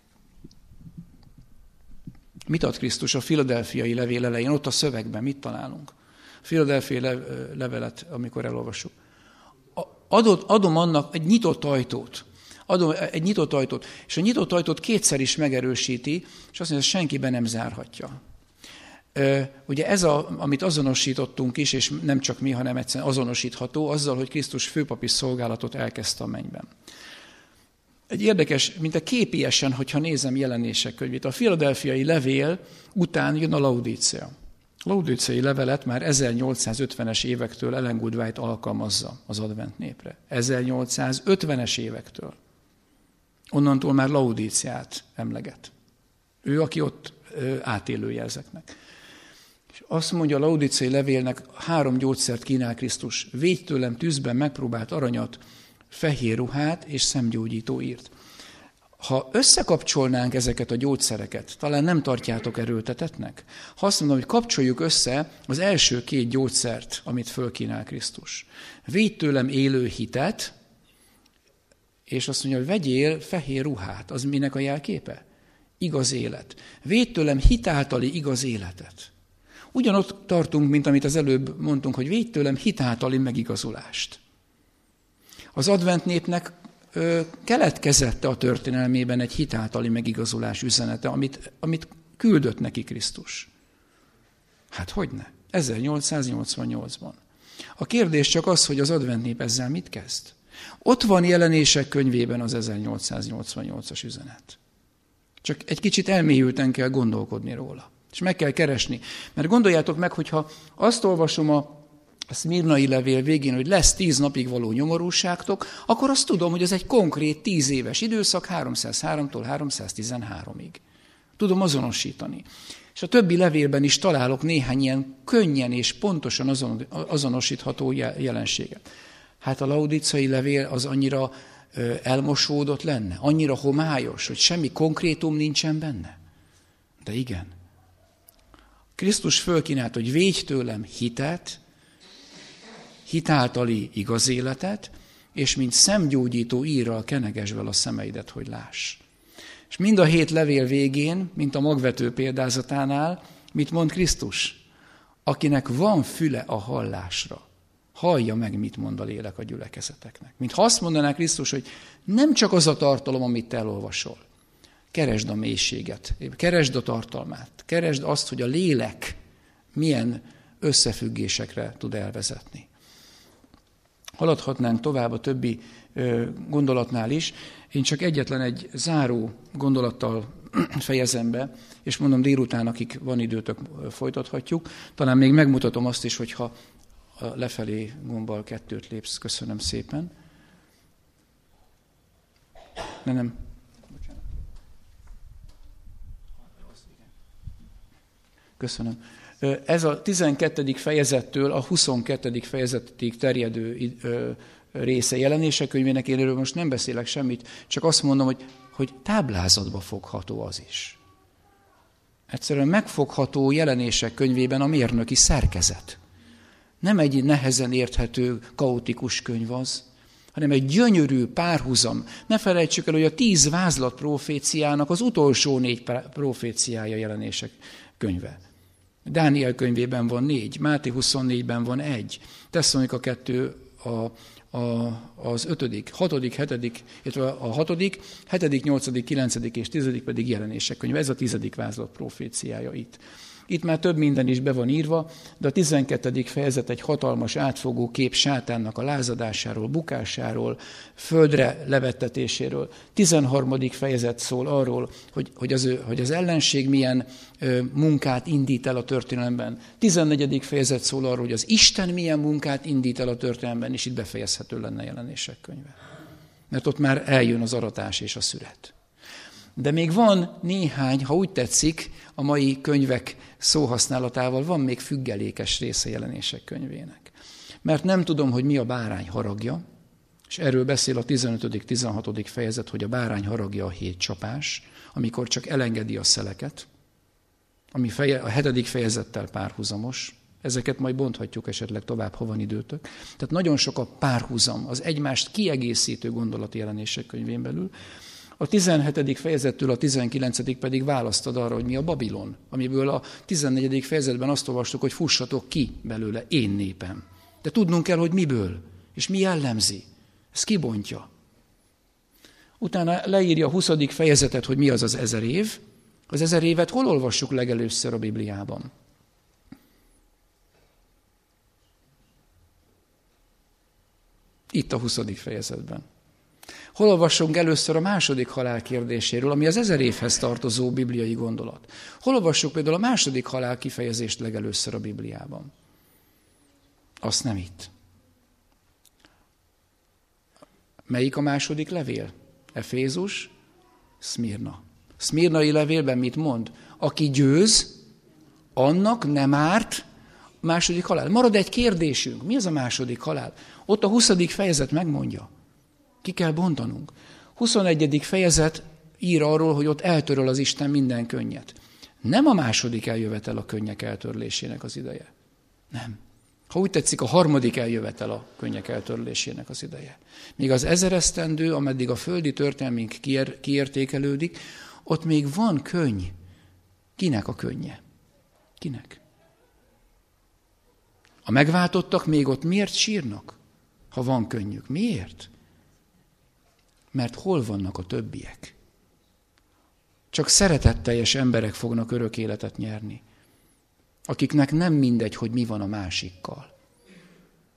Mit ad Krisztus a filadelfiai levél elején? Ott a szövegben mit találunk? A filadelfiai levelet, amikor elolvassuk. Adom annak egy nyitott ajtót. Adom egy nyitott ajtót. És a nyitott ajtót kétszer is megerősíti, és azt mondja, hogy senki be nem zárhatja. Ugye ez, amit azonosítottunk is, és nem csak mi, hanem egyszerűen azonosítható, azzal, hogy Krisztus főpapi szolgálatot elkezdte a mennyben. Egy érdekes, mint a képiesen, hogyha nézem Jelenések könyvét. A filadelfiai levél után jön a Laudícea. A laudíceai levelet már 1850-es évektől Ellen G. White alkalmazza az advent népre. 1850-es évektől. Onnantól már Laudíceát emleget. Ő, aki ott átélője ezeknek. És azt mondja a laudíceai levélnek, 3 gyógyszert kínál Krisztus. Védj tőlem tűzben megpróbált aranyat, fehér ruhát és szemgyógyító írt. Ha összekapcsolnánk ezeket a gyógyszereket, talán nem tartjátok erőltetetnek? Ha azt mondom, hogy kapcsoljuk össze az első 2 gyógyszert, amit fölkínál Krisztus. Védj tőlem élő hitet, és azt mondja, hogy vegyél fehér ruhát. Az minek a jelképe? Igaz élet. Védj tőlem hitáltali igaz életet. Ugyanott tartunk, mint amit az előbb mondtunk, hogy védj tőlem hitáltali megigazulást. Az advent népnek keletkezett a történelmében egy hitáltali megigazulás üzenete, amit küldött neki Krisztus. Hát hogyne? 1888-ban. A kérdés csak az, hogy az adventnép ezzel mit kezd. Ott van Jelenések könyvében az 1888-as üzenet. Csak egy kicsit elmélyülten kell gondolkodni róla. És meg kell keresni. Mert gondoljátok meg, hogyha azt olvasom a szmirnai levél végén, hogy lesz 10 napig való nyomorúságtok, akkor azt tudom, hogy ez egy konkrét 10 éves időszak 303-tól 313-ig. Tudom azonosítani. És a többi levélben is találok néhány ilyen könnyen és pontosan azonosítható jelenséget. Hát a laudicai levél az annyira elmosódott lenne, annyira homályos, hogy semmi konkrétum nincsen benne. De igen. Krisztus fölkínált, hogy védj tőlem hitet, hitáltali igaz életet, és mint szemgyógyító írral kenegesd vel a szemeidet, hogy láss. És mind a 7 levél végén, mint a magvető példázatánál, mit mond Krisztus? Akinek van füle a hallásra, hallja meg, mit mond a lélek a gyülekezeteknek. Mintha azt mondaná Krisztus, hogy nem csak az a tartalom, amit te elolvasol. Keresd a mélységet, keresd a tartalmát, keresd azt, hogy a lélek milyen összefüggésekre tud elvezetni. Haladhatnánk tovább a többi gondolatnál is. Én csak egyetlen egy záró gondolattal fejezem be, és mondom délután, akik van időtök, folytathatjuk. Talán még megmutatom azt is, hogyha lefelé gombbal 2 lépsz. Köszönöm szépen. Nem. Köszönöm. Ez a 12. fejezettől a 22. fejezetig terjedő része Jelenések könyvének, én erről most nem beszélek semmit, csak azt mondom, hogy táblázatba fogható az is. Egyszerűen megfogható Jelenések könyvében a mérnöki szerkezet. Nem egy nehezen érthető, kaotikus könyv az, hanem egy gyönyörű párhuzam. Ne felejtsük el, hogy a 10 vázlat proféciának az utolsó 4 proféciája Jelenések könyve. Dániel könyvében van 4, Máté 24-ben van 1, Tesszalonika 2 az 5., 6., 7., illetve a 6., 7., 8., 9. és 10. pedig Jelenések könyve. Ez a 10. vázlat proféciája itt. Itt már több minden is be van írva, de a 12. fejezet egy hatalmas átfogó kép sátánnak a lázadásáról, bukásáról, földre levettetéséről. 13. fejezet szól arról, hogy az ellenség milyen munkát indít el a történelemben. 14. fejezet szól arról, hogy az Isten milyen munkát indít el a történelemben, és itt befejezhető lenne Jelenések könyve. Mert ott már eljön az aratás és a szüret. De még van néhány, ha úgy tetszik, a mai könyvek szóhasználatával van még függelékes része Jelenések könyvének. Mert nem tudom, hogy mi a bárány haragja, és erről beszél a 15.-16. fejezet, hogy a bárány haragja a 7 csapás, amikor csak elengedi a szeleket, ami a 7. fejezettel párhuzamos. Ezeket majd bonthatjuk esetleg tovább, ha van időtök. Tehát nagyon sok a párhuzam, az egymást kiegészítő gondolati Jelenések könyvén belül. A 17. fejezettől a 19. pedig választ ad arra, hogy mi a Babilon, amiből a 14. fejezetben azt olvastuk, hogy fussatok ki belőle, én népem. De tudnunk kell, hogy miből, és mi jellemzi. Ez kibontja. Utána leírja a 20. fejezetet, hogy mi az az 1000 év. Az 1000 évet hol olvassuk legelőször a Bibliában? Itt a 20. fejezetben. Hol olvassunk először a második halál kérdéséről, ami az 1000 évhez tartozó bibliai gondolat? Hol olvassuk például a második halál kifejezést legelőször a Bibliában? Azt nem itt. Melyik a második levél? Efézus, Szmirna. Szmirnai levélben mit mond? Aki győz, annak nem árt második halál. Marad egy kérdésünk. Mi az a második halál? Ott a 20. fejezet megmondja. Ki kell bontanunk. 21. fejezet ír arról, hogy ott eltöröl az Isten minden könnyet. Nem a második eljövetel a könnyek eltörlésének az ideje. Nem. Ha úgy tetszik, a harmadik eljövetel a könnyek eltörlésének az ideje. Míg az 1000 esztendő, ameddig a földi történelmünk kiértékelődik, ott még van könny. Kinek a könnye? Kinek? A megváltottak még ott miért sírnak, ha van könnyük? Miért? Mert hol vannak a többiek? Csak szeretetteljes emberek fognak örök életet nyerni, akiknek nem mindegy, hogy mi van a másikkal.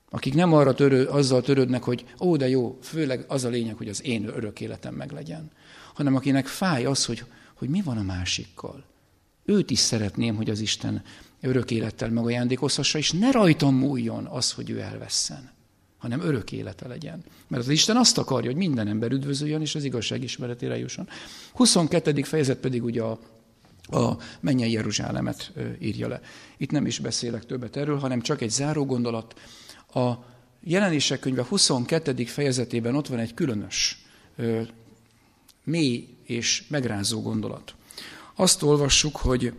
Akik nem azzal törődnek, hogy de jó, főleg az a lényeg, hogy az én örök életem meglegyen. Hanem akinek fáj az, hogy mi van a másikkal. Őt is szeretném, hogy az Isten örök élettel megajándékozhassa, és ne rajtam múljon az, hogy ő elvesszen, hanem örök élete legyen. Mert az Isten azt akarja, hogy minden ember üdvözöljön, és az igazság ismeretére jusson. 22. fejezet pedig ugye a mennyei Jeruzsálemet írja le. Itt nem is beszélek többet erről, hanem csak egy záró gondolat. A Jelenések könyve 22. fejezetében ott van egy különös, mély és megrázó gondolat. Azt olvassuk, hogy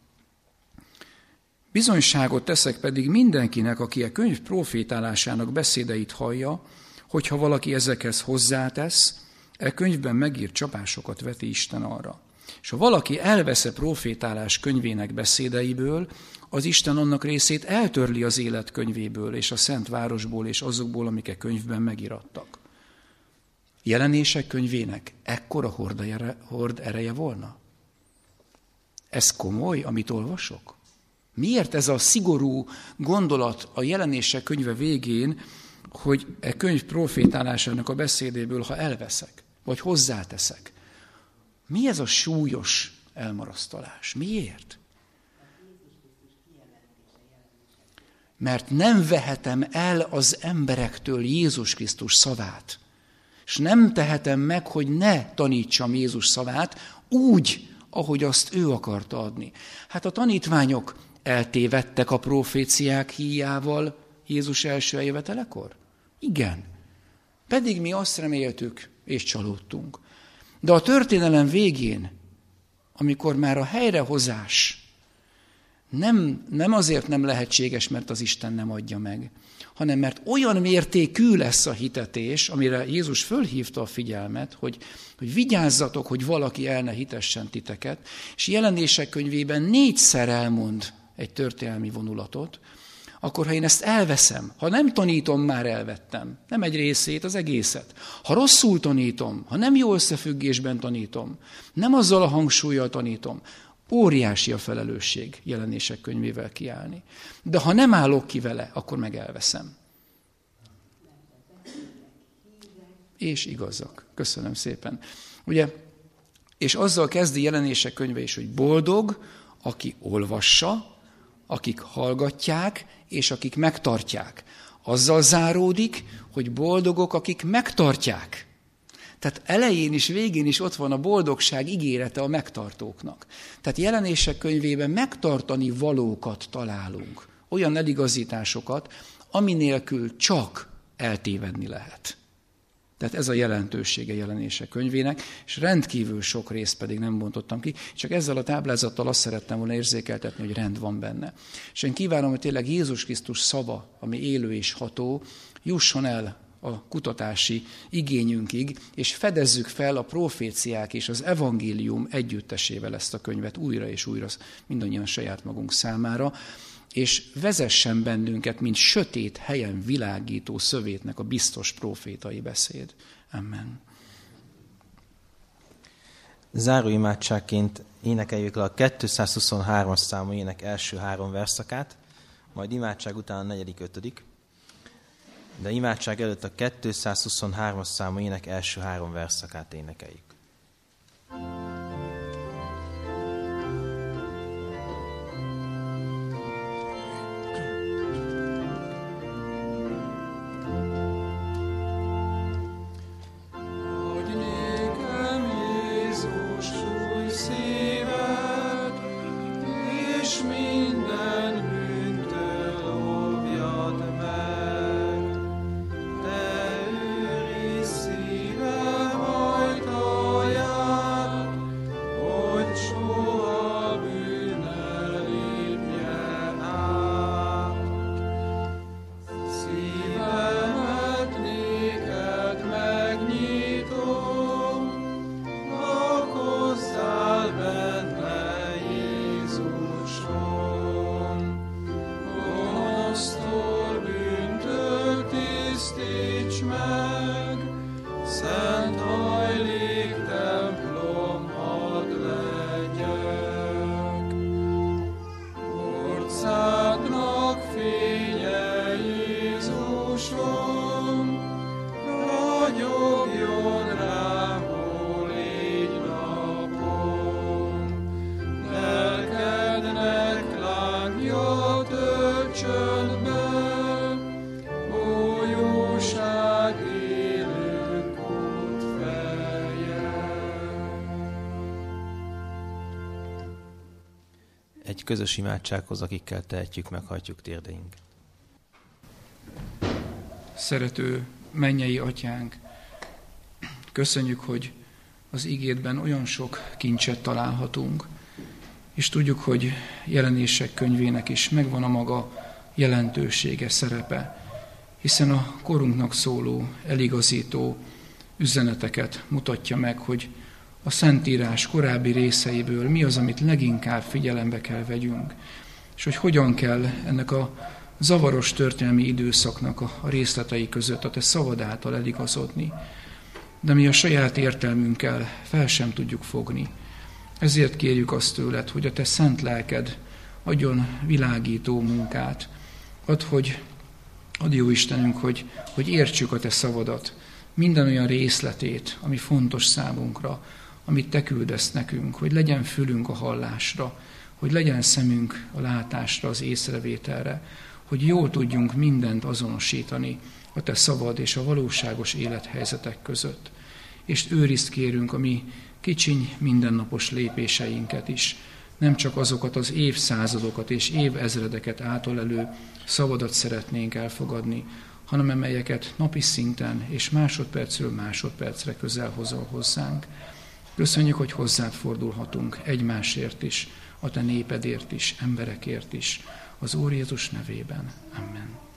bizonyságot teszek pedig mindenkinek, aki a könyv profétálásának beszédeit hallja, hogyha valaki ezekhez hozzátesz, könyvben megírt csapásokat veti Isten arra. És ha valaki elvesz profétálás könyvének beszédeiből, az Isten annak részét eltörli az élet könyvéből, és a szent városból, és azokból, amik könyvben megirattak. Jelenések könyvének ekkora hord ereje volna? Ez komoly, amit olvasok? Miért ez a szigorú gondolat a Jelenések könyve végén, hogy könyv profétálásának a beszédéből, ha elveszek, vagy hozzáteszek? Mi ez a súlyos elmarasztalás? Miért? Mert nem vehetem el az emberektől Jézus Krisztus szavát, és nem tehetem meg, hogy ne tanítsam Jézus szavát úgy, ahogy azt ő akarta adni. Hát a tanítványok eltévedtek a proféciák híjával Jézus első eljövetelekor? Igen. Pedig mi azt reméltük, és csalódtunk. De a történelem végén, amikor már a helyrehozás nem azért nem lehetséges, mert az Isten nem adja meg, hanem mert olyan mértékű lesz a hitetés, amire Jézus fölhívta a figyelmet, hogy vigyázzatok, hogy valaki el ne hitessen titeket, és Jelenések könyvében 4-szer elmond egy történelmi vonulatot, akkor ha én ezt elveszem, ha nem tanítom, már elvettem, nem egy részét, az egészet. Ha rosszul tanítom, ha nem jó összefüggésben tanítom, nem azzal a hangsúllyal tanítom, óriási a felelősség Jelenések könyvével kiállni. De ha nem állok ki vele, akkor meg elveszem. És igazak. Köszönöm szépen. Ugye, és azzal kezdi Jelenések könyve is, hogy boldog, aki olvassa, akik hallgatják, és akik megtartják. Azzal záródik, hogy boldogok, akik megtartják. Tehát elején is, végén is ott van a boldogság ígérete a megtartóknak. Tehát Jelenések könyvében megtartani valókat találunk. Olyan eligazításokat, ami nélkül csak eltévedni lehet. Tehát ez a jelentősége Jelenések könyvének, és rendkívül sok részt pedig nem bontottam ki, csak ezzel a táblázattal azt szerettem volna érzékeltetni, hogy rend van benne. És én kívánom, hogy tényleg Jézus Krisztus szava, ami élő és ható, jusson el a kutatási igényünkig, és fedezzük fel a proféciák és az evangélium együttesével ezt a könyvet újra és újra mindannyian saját magunk számára, és vezessen bennünket, mint sötét helyen világító szövétnek a biztos profétai beszéd. Amen. Záró imádságként énekeljük le a 223-as számú ének első 3 verszakát, majd imádság után a 4., 5. De imádság előtt a 223-as számú ének első 3 verszakát énekeljük. Te őrizz szívem ajtaját, egy közös imádsághoz, akikkel tehetjük, meghajtjuk térdeink. Szerető mennyei Atyánk, köszönjük, hogy az igédben olyan sok kincset találhatunk, és tudjuk, hogy Jelenések könyvének is megvan a maga jelentősége, szerepe, hiszen a korunknak szóló, eligazító üzeneteket mutatja meg, hogy a Szentírás korábbi részeiből mi az, amit leginkább figyelembe kell vegyünk, és hogy hogyan kell ennek a zavaros történelmi időszaknak a részletei között a te szavad által eligazodni, de mi a saját értelmünkkel fel sem tudjuk fogni. Ezért kérjük azt tőled, hogy a te szent lelked adjon világító munkát. Add jó Istenünk, hogy értsük a te szavadat, minden olyan részletét, ami fontos számunkra, amit te küldesz nekünk, hogy legyen fülünk a hallásra, hogy legyen szemünk a látásra, az észrevételre, hogy jól tudjunk mindent azonosítani a te szavad és a valóságos élethelyzetek között. És őrizd kérünk a mi kicsiny, mindennapos lépéseinket is, nem csak azokat az évszázadokat és évezredeket átölelő szavadat szeretnénk elfogadni, hanem amelyeket napi szinten és másodpercről másodpercre közel hozol hozzánk. Köszönjük, hogy hozzád fordulhatunk egymásért is, a te népedért is, emberekért is, az Úr Jézus nevében. Amen.